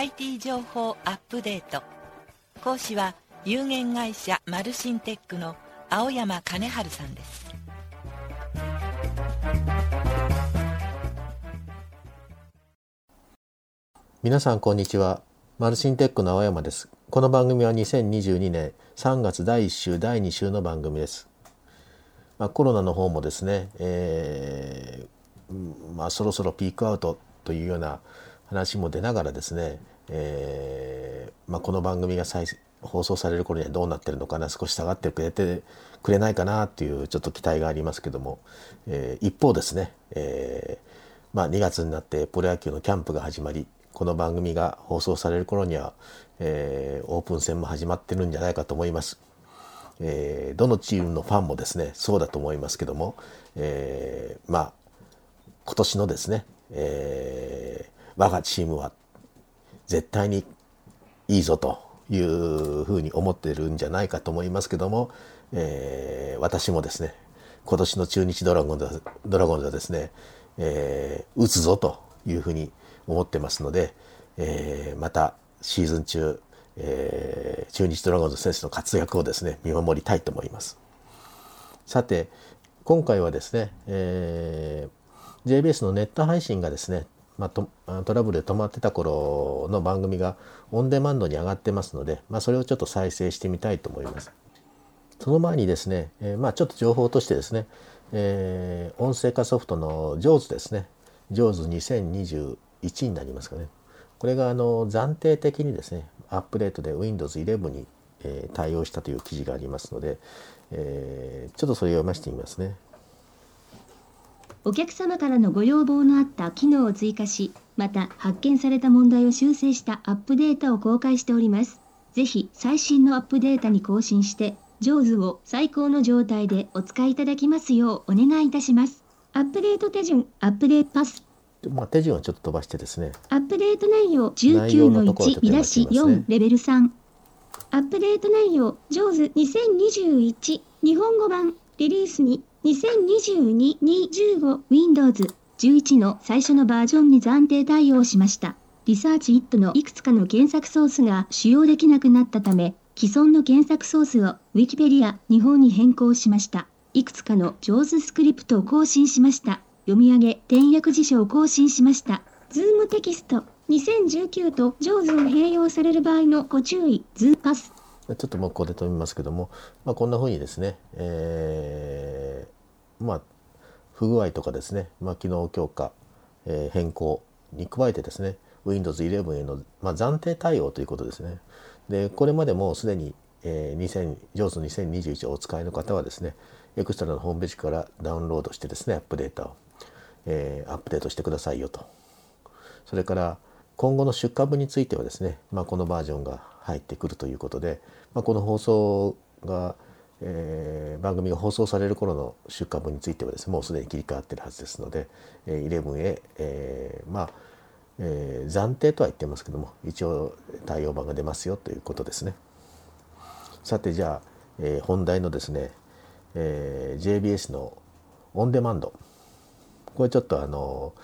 IT 情報アップデート。講師は有限会社マルシンテックの青山兼治さんです。 皆さんこんにちは。マルシンテックの青山です。この番組は2022年3月第1週第2週の番組です。コロナの方もですね、そろそろピークアウトというような話も出ながらですね、この番組が放送される頃にはどうなってるのかな、少し下がってくれないかなっていうちょっと期待がありますけども、一方ですね、2月になってプロ野球のキャンプが始まり、この番組が放送される頃には、オープン戦も始まってるんじゃないかと思います。どのチームのファンもですねそうだと思いますけども、今年のですね、我がチームは絶対にいいぞというふうに思っているんじゃないかと思いますけども、私もですね今年の中日ドラゴンズはですね、打つぞというふうに思ってますので、またシーズン中、中日ドラゴンズ選手の活躍をですね見守りたいと思います。さて今回はですね、JBS のネット配信がですね、トラブルで止まってた頃の番組がオンデマンドに上がってますので、それをちょっと再生してみたいと思います。その前にですね、ちょっと情報としてですね、音声化ソフトの JAWS ですね、JAWS2021 になりますかね。これが暫定的にですねアップデートで Windows 11に、対応したという記事がありますので、ちょっとそれを読ませてみますね。 お客様からのご要望のあった機能を追加し、また発見された問題を修正したアップデータを公開しております。ぜひ最新のアップデータに更新して、JAWS を最高の状態でお使いいただきますようお願いいたします。アップデート手順、アップデートパス。 手順をちょっと飛ばしてですね。 アップデート内容 19-1 見出し4レベル3。アップデート内容 JAWS 2021日本語版リリースに2022-215 Windows 11の最初のバージョンに暫定対応しました。リサーチイットのいくつかの検索ソースが使用できなくなったため、既存の検索ソースを Wikipedia 日本に変更しました。いくつかの JAWS スクリプトを更新しました。読み上げ、点訳辞書を更新しました。ズームテキスト2019と JAWS を併用される場合のご注意、ズーパス。 ちょっともうここで止めますけども、こんな風にですね、不具合とかですね、機能強化、変更に加えてですね Windows 11への、暫定対応ということですね。でこれまでもすでに、JAWS2021 をお使いの方はですねエクストラのホームページからダウンロードしてですねアップデートしてくださいよと。それから今後の出荷分についてはですね、このバージョンが入ってくるということで、この放送が、番組が放送される頃の出荷分についてはですねもうすでに切り替わっているはずですので、11へ、暫定とは言ってますけども一応対応版が出ますよということですね。さてじゃあ、本題のですね、JBS のオンデマンド、これちょっと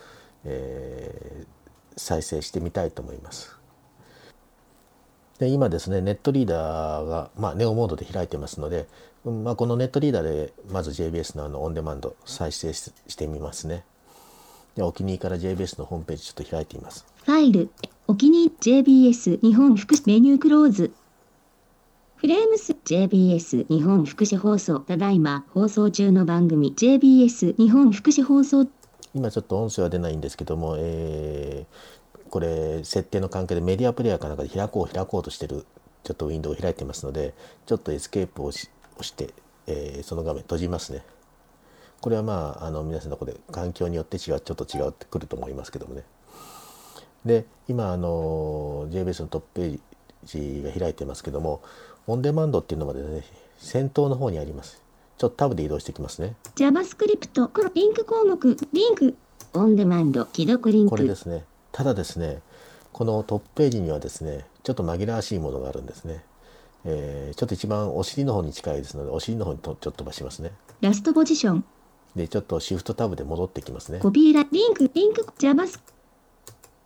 再生してみたいと思います。で今ですねネットリーダーが、ネオモードで開いてますので、このネットリーダーでまず JBS のオンデマンド再生してみますね。でお気に入りから JBS のホームページちょっと開いてみます。 ファイル、お気に入り JBS 日本福祉メニュークローズ。フレームス JBS 日本福祉放送、ただいま放送中の番組 JBS 日本福祉放送。 今ちょっと音声は出ないんですけども、これ設定の関係でメディアプレイヤーかなんかで開こうとしてるちょっとウィンドウを開いてますので、ちょっとエスケープを押して、その画面閉じますね。これは皆さんのところで環境によってちょっと違ってくると思いますけどもね。で今JBS のトップページが開いてますけども、オンデマンドっていうのまでね先頭の方にあります。ちょっとタブで移動していきますね。 JavaScript リンク項目リンクオンデマンド既読リンク、 これですね。ただですねこのトップページにはですねちょっと紛らわしいものがあるんですね。ちょっと一番お尻の方に近いですのでお尻の方にちょっと飛ばしますね。 ラストポジションでちょっとシフトタブで戻ってきますね。 コピーラリンク JavaScript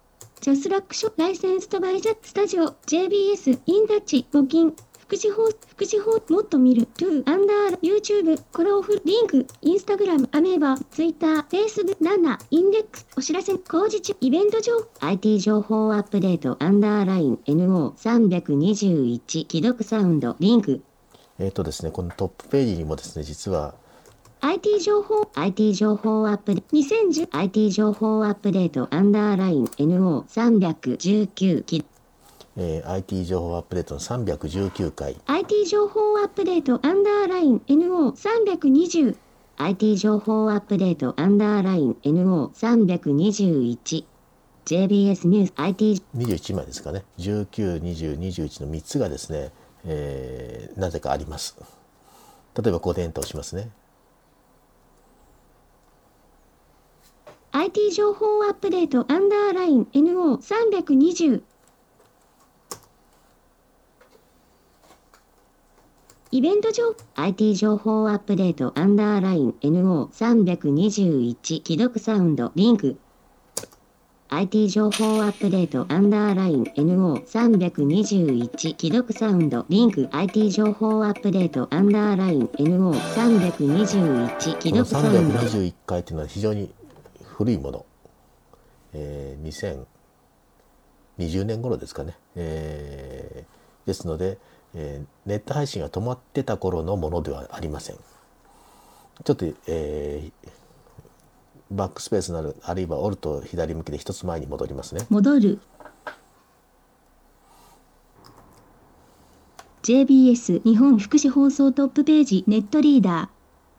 ジャスラックショライセンスとバイジャスタジオ JBS インタッチ募金福祉法もっと見るトゥーアンダーYouTube コローフリンクインスタグラムアメーバツイッターフェイスブック7インデックスお知らせ工事中イベント上 IT 情報アップデートアンダーライン NO321 既読サウンドリンクですね、このトップページにもですね、実は IT 情報アップデート2010 IT 情報アップデートアンダーライン NO319 IT 情報アップデートの319回 IT 情報アップデートアンダーライン NO320 IT 情報アップデートアンダーライン NO321 JBS ニュース 21枚ですかね、19、20、21の3つがですね、なぜかあります。例えばここでエンターをしますね。 IT 情報アップデートアンダーライン NO320 イベント上 IT 情報アップデートアンダーライン NO321 既読サウンドリンク IT 情報アップデートアンダーライン NO321 既読サウンドリンク IT 情報アップデートアンダーライン NO321 既この読サウンド 321回というのは非常に古いもの、2020年頃ですかね、ですので、ネット配信が止まってた頃のものではありません。ちょっと、バックスペースなるあるいはオルト左向きで一つ前に戻りますね。 戻る JBS 日本福祉放送トップページネットリーダ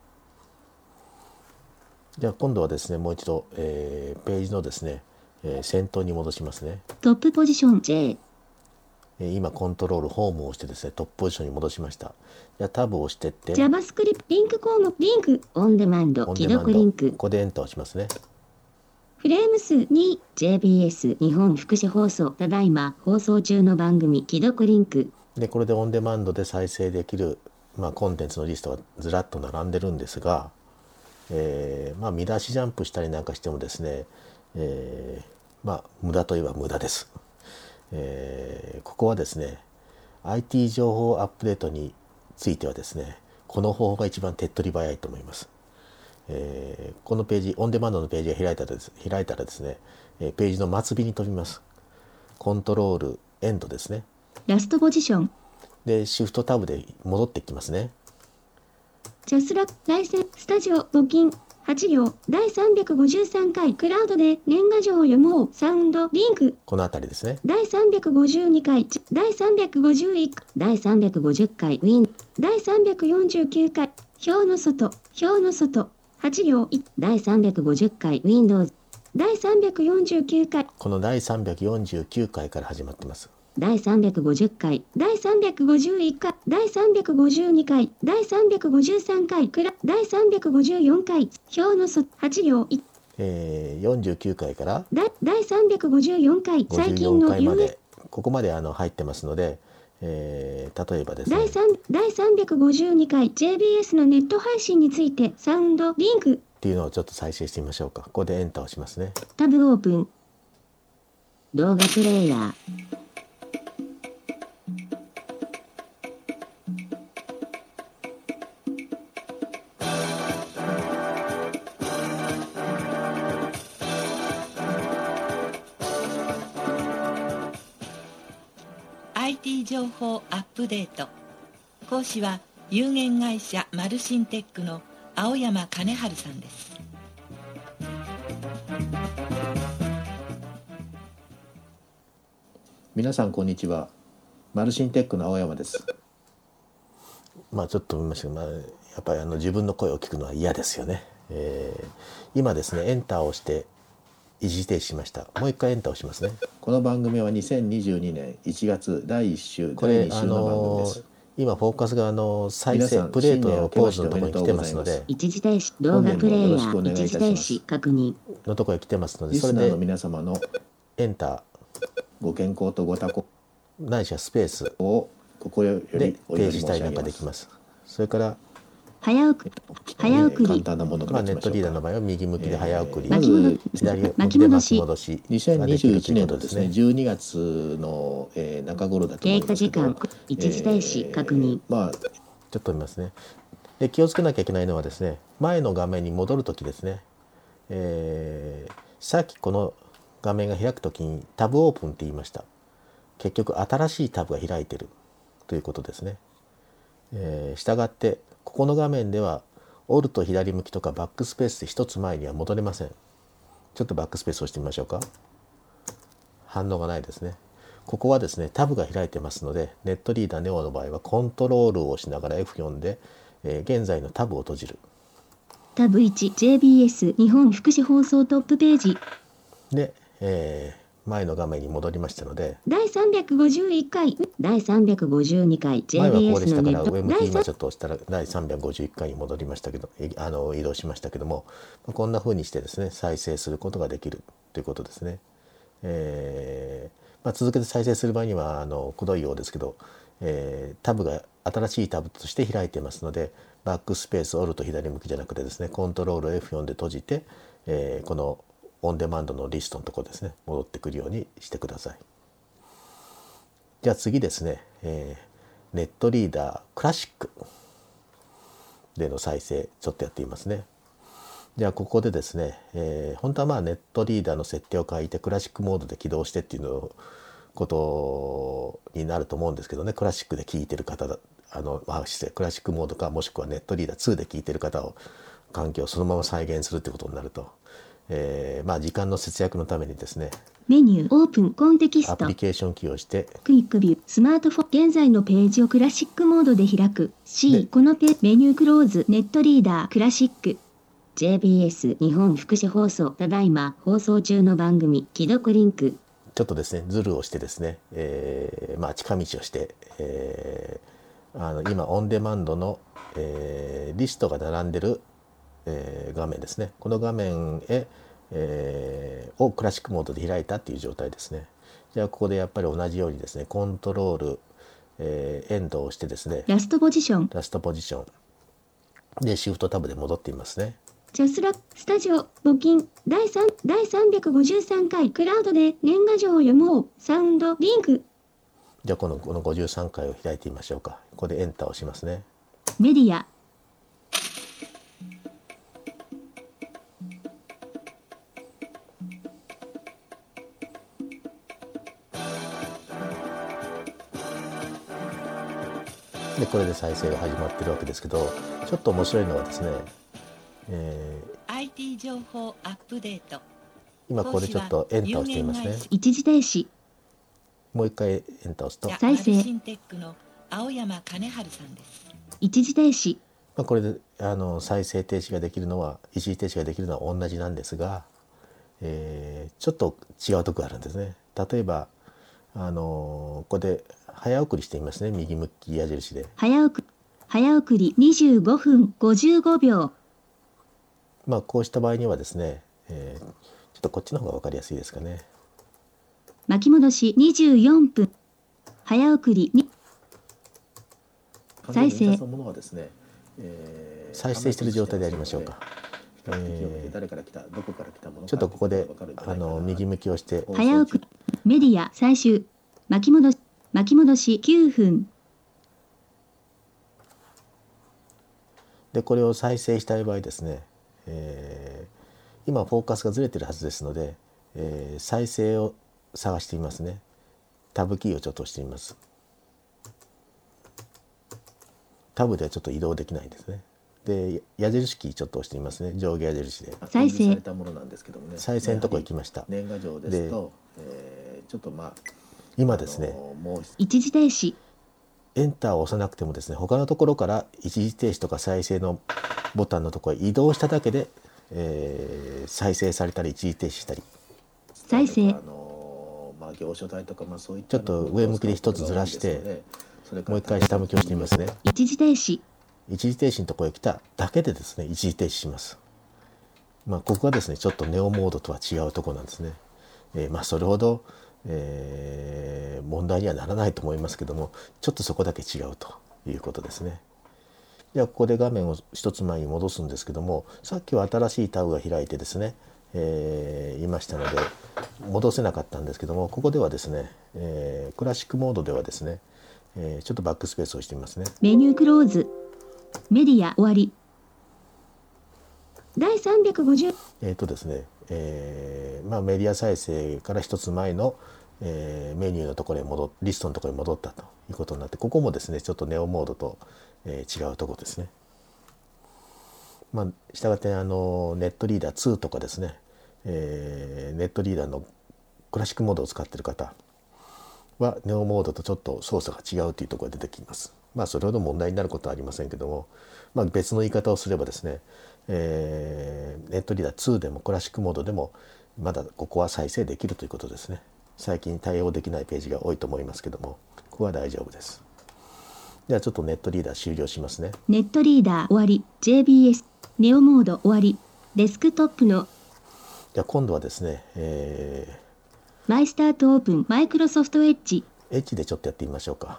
ーじゃあ今度はですねもう一度、ページのですね、先頭に戻しますね。 トップポジション J 今コントロールホームを押してですねトップポジションに戻しました。じゃあタブを押してって JavaScript リンク項目リンクオンデマンド既読リンクここでエンターをしますね。 フレーム数 2JBS 日本福祉放送ただいま放送中の番組既読リンクでこれでオンデマンドで再生できる、コンテンツのリストがずらっと並んでるんですが、見出しジャンプしたりなんかしてもですね、無駄といえば無駄です。ここはですね IT 情報アップデートについてはですねこの方法が一番手っ取り早いと思います。このページオンデマンドのページが開いたらですね、ページの末尾に飛びます。コントロールエンドですね。 ラストポジションでシフトタブで戻ってきますね。 ジャスラライセンスタジオ募金8行第353回クラウドで年賀状を読もうサウンドリンクこのあたりですね。 第352回第351第350回ウィン第349回表の外8行第350回 Windows 第349回この第349回から始まってます。 第350回第351回第352回第353回第354回表の外8行 49回から第354回最近の 54回までここまで入ってますので、例えばですね第352回 JBS のネット配信についてサウンドリンクっていうのをちょっと再生してみましょうか。ここでエンターをしますね。 タブオープン動画プレイヤー IT 情報アップデート。講師は有限会社マルシンテックの青山金春さんです。 皆さんこんにちは。マルシンテックの青山です。ちょっと見ましたけど、やっぱり自分の声を聞くのは嫌ですよね。今ですねエンターをして一時停止しました。もう一回エンターをしますね。 この番組は2022年1月第1週これ第2週の番組です。 今フォーカスが再生皆さんプレートのポーズのところに来てますので一時停止動画プレイヤー一時停止確認のところに来てますので、 リそれでスナーの皆様のエンターご健康とご多幸ないしはスペースを心よでりお祈り申停止したりなんし上げます。 かできます。それから早送り、 簡単なものかまあ、ネットらいきましょうか。 リーダーの場合は右向きで早送り、 まず左向巻きで巻き戻しき戻しができる 2021 ということで年のですすねね。 12月の、中頃だと思いますけど、 経過時間一時停止確認。 まあちょっと見ますね。で、気をつけなきゃいけないのはですね、前の画面に戻るときですね、さっきこの画面が開くときにタブオープンって言いました。結局新しいタブが開いてるということですね。したがってここの画面ではオルト左向きとかバックスペースで一つ前には戻れません。ちょっとバックスペースを押してみましょうか。反応がないですね。ここはですねタブが開いてますので、ネットリーダーネオの場合はコントロールを押しながら F4 で、現在のタブを閉じる。 タブ 1JBS 日本福祉放送トップページで、前の画面に戻りましたので、 第351回第352回前はここで JBS したからのネット上向き今ちょっと押したら第351回に戻りましたけど、移動しましたけども、こんな風にしてですね再生することができるということですね。続けて再生する場合にはくどいようですけど、タブが新しいタブとして開いていますので、バックスペースオルト左向きじゃなくてですねコントロール F4 で閉じて、このオンデマンドのリストのところですね戻ってくるようにしてください。じゃあ次ですね、ネットリーダークラシックでの再生ちょっとやってみますね。じゃあここでですね、本当はまあネットリーダーの設定を書いてクラシックモードで起動してっていうことになると思うんですけどね、クラシックで聞いてる方だ失礼、クラシックモードかもしくはネットリーダー2で聞いてる方を環境をそのまま再現するってことになると、時間の節約のためにですねメニューオープンコンテキスアプトリケーションキーをしてクイックビュースマートフォン現在のページをクラシックモードで開く C でこのメニュークローズネットリーダークラシック JBS 日本福祉放送ただいま放送中の番組既読リンクちょっとですねズルをしてですね、近道をして、今オンデマンドの、リストが並んでる、画面ですね。この画面へ、をクラシックモードで開いたっていう状態ですね。じゃあここでやっぱり同じようにですねコントロール、エンドを押してですねラストポジションラストポジションでシフトタブで戻っていますね。 ジャスラスタジオ募金第353回クラウドで年賀状を読もうサウンドリンクじゃあこの53回を開いてみましょうか。ここでエンターを押しますね。 メディアでこれで再生が始まってるわけですけど、ちょっと面白いのはですね、 IT 情報アップデート。 今ここでちょっとエンターを押していますね。 一時停止もう一回エンターを押すと、 再生マルシンテックの青山金春さんです。 一時停止これで再生停止ができるのは一時停止ができるのは同じなんですが、ちょっと違うところがあるんですね。例えばここで早送りしてみますね。右向き矢印で早送り25分55秒こうした場合にはですね、ちょっとこっちの方が分かりやすいですかね。 巻き戻し24分早送りに再生そのものはですね、 再生している状態でやりましょうか。 誰から来たどこから来たものかちょっとここで分かるんじゃないかな右向きをして早送りメディア最終巻き戻し9分でこれを再生したい場合ですね、今フォーカスがずれてるはずですので、再生を探してみますね。タブキーをちょっと押してみます。タブではちょっと移動できないですね。で矢印キーちょっと押してみますね。上下矢印で再生されたものなんですけどもね、 再生のとこ行きました。 年賀状ですと、ちょっと今ですねもう一時停止エンターを押さなくてもですね他のところから一時停止とか再生のボタンのところへ移動しただけで、再生されたり一時停止したり、 再生行書体とかそういったちょっと上向きで一つずらしてもう一回下向きをしてみますね。 一時停止一時停止のところへ来ただけでですね一時停止します。ここがですねちょっとネオモードとは違うところなんですね。それほど、問題にはならないと思いますけども、ちょっとそこだけ違うということですね。 ではここで画面を一つ前に戻すんですけども、さっきは新しいタブが開いてですね、いましたので戻せなかったんですけども、ここではですね、クラシックモードではですね、ちょっとバックスペースをしてみますね。 メニュークローズ。メディア終わり。第350。 ですね、メディア再生から一つ前の、メニューのところにリストのところに戻ったということになって、ここもですねちょっとネオモードと、違うところですね。したがってネットリーダー2とかですね、ネットリーダーのクラシックモードを使っている方はネオモードとちょっと操作が違うというところが出てきます。それほど問題になることはありませんけども、別の言い方をすればですね、ネットリーダー2でもクラシックモードでもまだここは再生できるということですね。最近対応できないページが多いと思いますけども、ここは大丈夫です。ではちょっとネットリーダー終了しますね。 ネットリーダー終わり。 JBS ネオモード終わり。デスクトップのじゃあ今度はですね、 マイスタートオープンマイクロソフトエッジ。 エッジでちょっとやってみましょうか。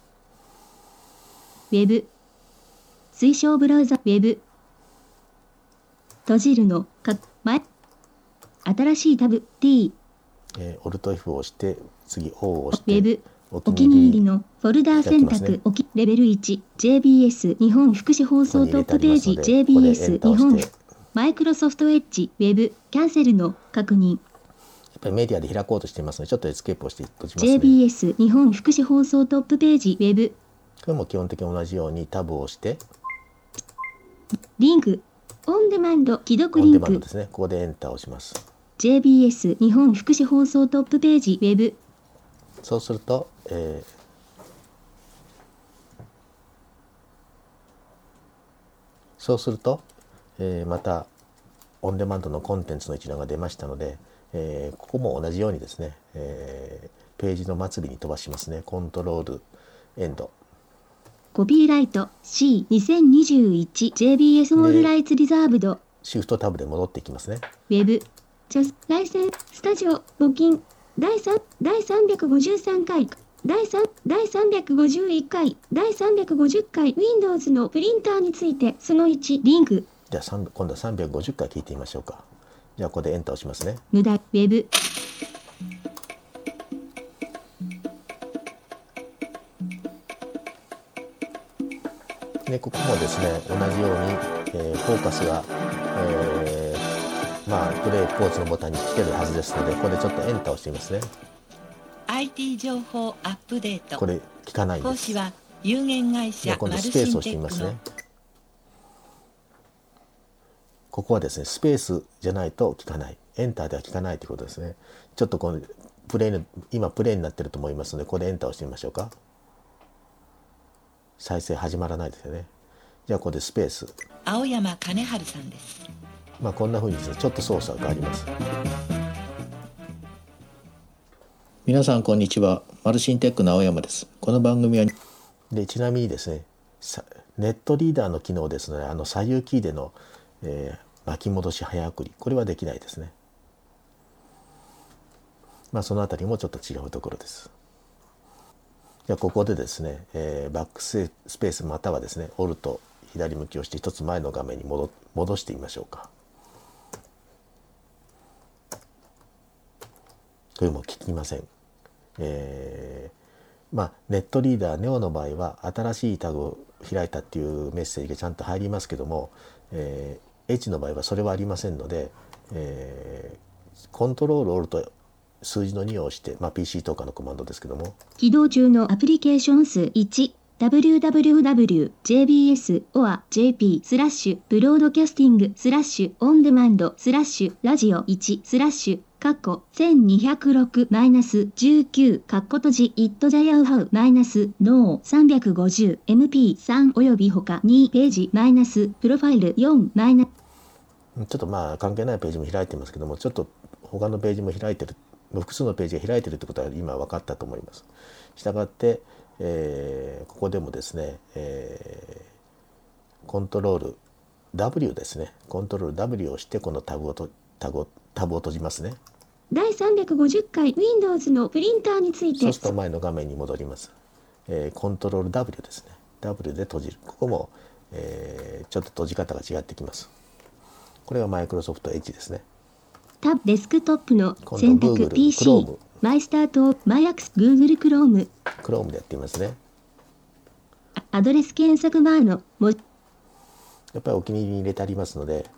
ウェブ推奨ブラウザ。ウェブ閉じるのか新しいタブ T。 オルト F を押して次 O を押しウェてブお気に入りのフォルダー選択、レベル1 JBS 日本福祉放送トップページ JBS 日本マイクロソフトエッジウェブキャンセルの確認。 やっぱりメディアで開こうとしていますので、ちょっとエスケープをして閉じますね。 JBS 日本福祉放送トップページウェブ。 これも基本的に同じようにタブを押してリンクオンデマンド既読オンデリンク。 マンドですね。ここでエンターを押します。 JBS 日本福祉放送トップページウェブ。 そうすると、またオンデマンドのコンテンツの一覧が出ましたので、ここも同じようにですね、ページの末尾に飛ばしますね。コントロールエンド。 コピーライト C2021 JBS オールライツリザーブド。 シフトタブで戻っていきますね。 ウェブジャスライセンスタジオ募金第353回第351回第350回 Windows のプリンターについてその1リンク。 じゃあ今度は350回聞いてみましょうか。じゃあここでエンターを押しますね。 無駄ウェブでここもですね同じように、フォーカスが、プレイポーズのボタンに来てるはずですので、ここでちょっとエンターをしてみますね。 IT 情報アップデート。 これ聞かないんです。 講師は有限会社今度マルスペースをしシンテックのてみますね。ここはですねスペースじゃないと聞かない、エンターでは聞かないということですね。ちょっとこの今プレイになってると思いますので、ここでエンターをしてみましょうか。再生始まらないですよね。じゃあここでスペース。 青山金春さんです。 こんな風にですねちょっと操作があります。 皆さんこんにちは。マルシンテックの青山です。この番組はでちなみにですねネットリーダーの機能ですので、左右キーでの、巻き戻し早送り、これはできないですね。そのあたりもちょっと違うところです。じゃあここでですね、バックスペースまたはですねオルト左向きをして一つ前の画面に戻してみましょうか。これも聞きません。ネットリーダーネオの場合は新しいタグを開いたっていうメッセージがちゃんと入りますけども、H の場合はそれはありませんので、コントロールオルト数字の2を押して、PC とかのコマンドですけども、 起動中のアプリケーション数1 www.jbs or jp スラッシュブロードキャスティングスラッシュオンデマンドスラッシュラジオ1スラッシュカッコ1206マイナス19カッコ閉じ it ジャヤウハウマイナスノー350 MP3 および他2ページマイナスプロファイル4マイナス。 ちょっと関係ないページも開いてますけども、ちょっと他のページも開いてる、複数のページが開いてるってことは今分かったと思います。したがって、ここでもですね、コントロール W ですね、コントロール W をしてこのタブを閉じますね。 第350回 Windows のプリンターについて。 そうすると前の画面に戻ります。コントロール W ですね。W で閉じる。ここも、 ちょっと閉じ方が違ってきます。これはマイクロソフトエッジですね。 タブデスクトップの選択 Google PC Chrome マイスタートマイアクス Google Chrome Chrome でやってみますね。 アドレス検索バーのやっぱりお気に入りに入れてありますので、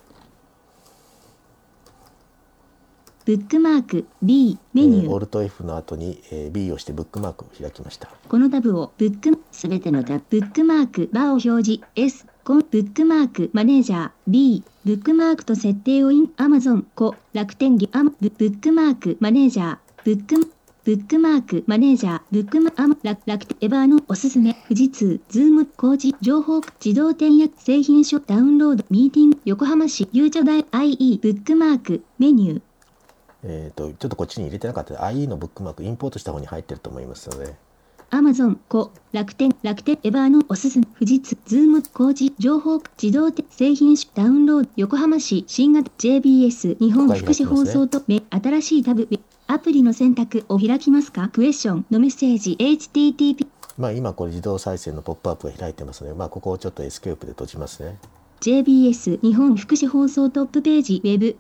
ブックマーク B メニュー、 Alt F の後に、B をしてブックマークを開きました。 このタブをすべてのタブブックマークバーを表示 S ブックマークマネージャー B ブックマークと設定をAmazon 楽天ブックマークマネージャーブックマークマネージャーブックマ楽天エバーのおすすめ富士通ズーム工事情報自動転訳製品書ダウンロードミーティング横浜市ゆうちょ大 IE ブックマークメニューちょっとこっちに入れてなかった IE のブックマークインポートした方に入ってると思いますので、 Amazon 楽天エバーのおすすめ富士通ズーム工事情報自動製品種ダウンロード横浜市新型 JBS 日本福祉放送と新しいタブアプリの選択を開きますかクエスチョンのメッセージ HTTP 今これ自動再生のポップアップが開いてますので、ここをちょっとエスケープで閉じますね。 JBS 日本福祉放送トップページウェブ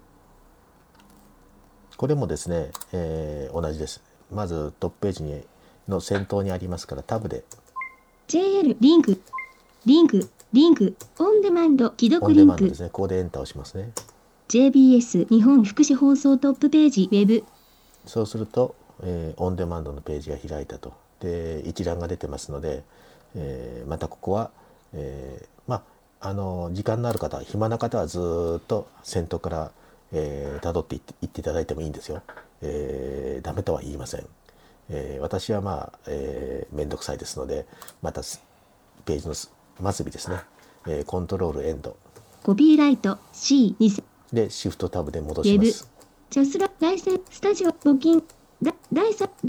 これもですね、同じです。まずトップページの先頭にありますからタブで JL リンクオンデマンド既オンデ読リンクマンドですね。ここでエンターをしますね。 JBS 日本福祉放送トップページウェブそうすると、オンデマンドのページが開いたと。で一覧が出てますので、またここは、時間のある方暇な方はずっと先頭から辿っていっていただいてもいいんですよ。ダメとは言いません。私はめんどくさいですので、またページの末尾ですね、コントロールエンドコピーライト C2 でシフトタブで戻します。 ジャスラライセンスタジオ募金第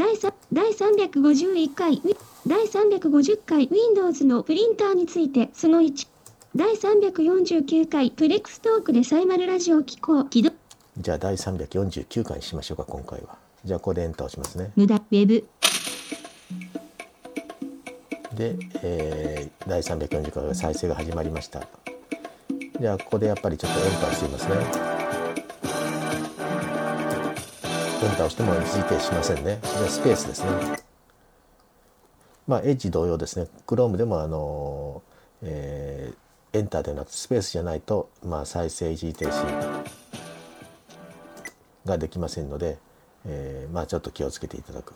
351回第350回 Windows のプリンターについてその1第349回プレックストークでサイマルラジオ機構起動。 じゃあ第349回にしましょうか今回は。じゃあここでエンターをしますね。 無駄ウェブで、第340回が再生が始まりました。じゃあここでやっぱりちょっとエンターをしてみますね。エンターをしても一時停止しませんね。じゃあスペースですね。エッジ同様ですね。Chrome でもエンターではなくスペースじゃないと、再生一時停止ができませんので、ちょっと気をつけていただく。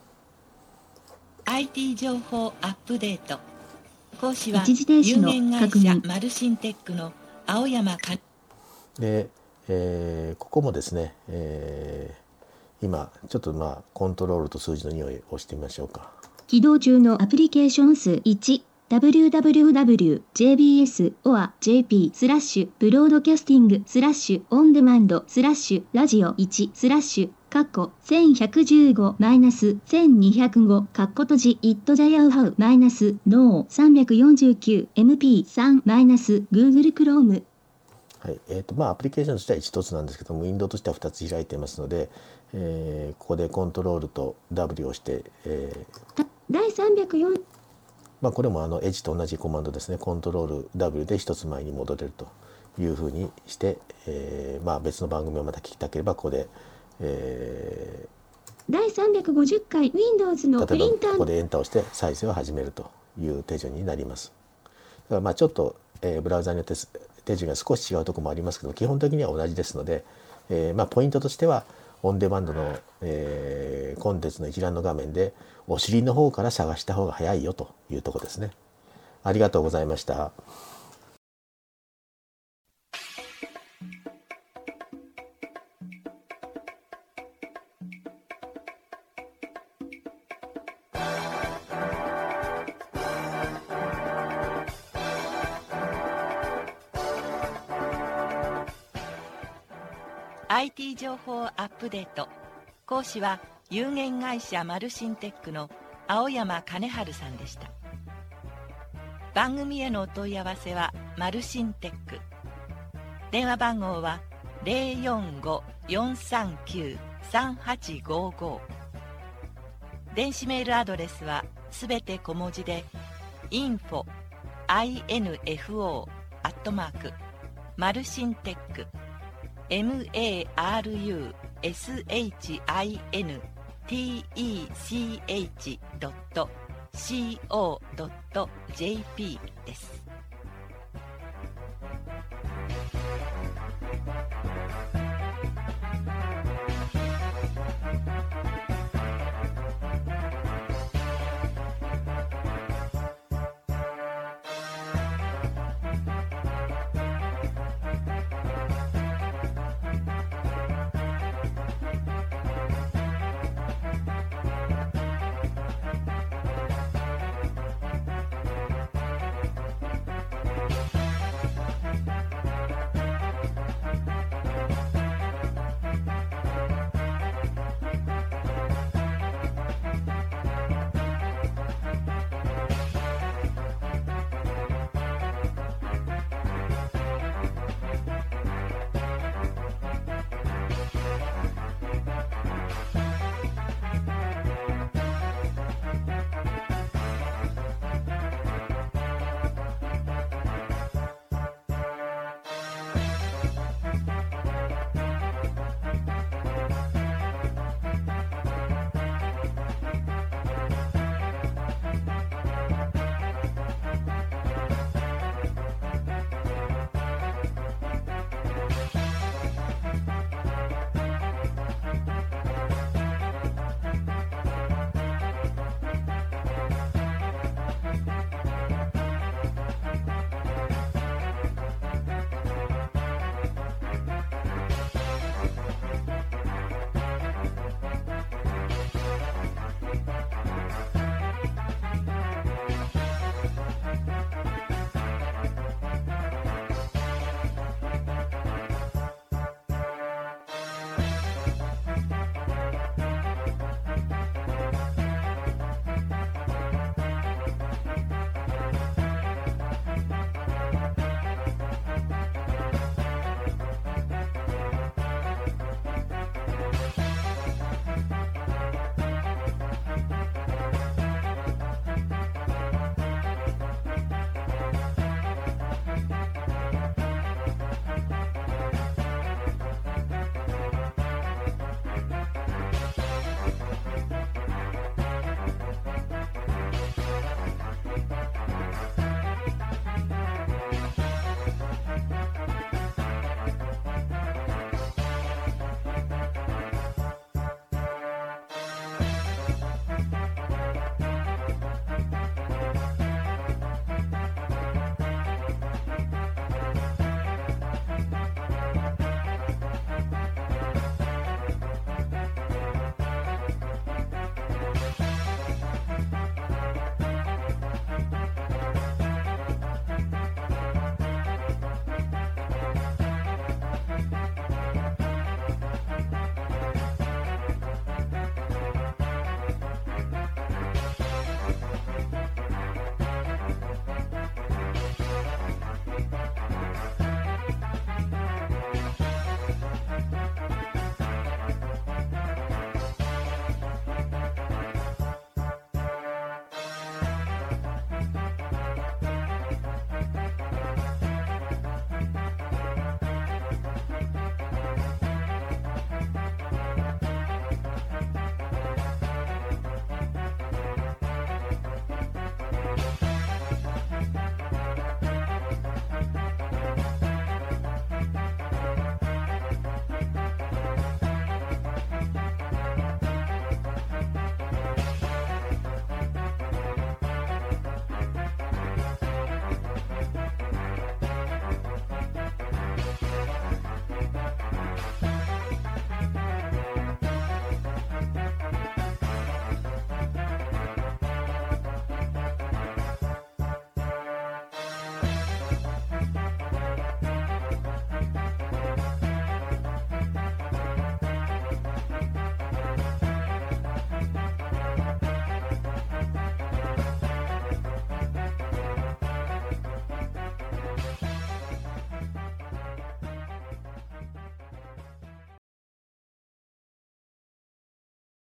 IT 情報アップデート。講師は一時停止の有限会社マルシンテックの青山かで、ここもですね、今ちょっとコントロールと数字の2を押してみましょうか。 起動中のアプリケーション数1 www.jbs/jp/ ブロードキャスティング/オンデマンド/ラジオ1/1115-1205 カッコ閉じ it ジャヤウハウ-no 349 MP3 Google Chrome。 はい、アプリケーションとしては1つなんですけども、ウィンドウとしては2つ開いてますので、ここでコントロールと W をして、 第304 これもエッジと同じコマンドですね。コントロール W で1つ前に戻れるというふうにして、別の番組をまた聞きたければここで、 第350回 Windows のプリンターここでエンターをして再生を始めるという手順になります。だからちょっと、ブラウザによって手順が少し違うところもありますけど、基本的には同じですので、ポイントとしてはオンデマンドの、コンテンツの一覧の画面でお尻の方から探した方が早いよというところですね。ありがとうございました。 IT 情報アップデート。講師は有限会社マルシンテックの青山金春さんでした。番組へのお問い合わせはマルシンテック。電話番号は 045-439-3855。電子メールアドレスはすべて小文字で info@ info アットマークマルシンテック marushintech.co.jp です。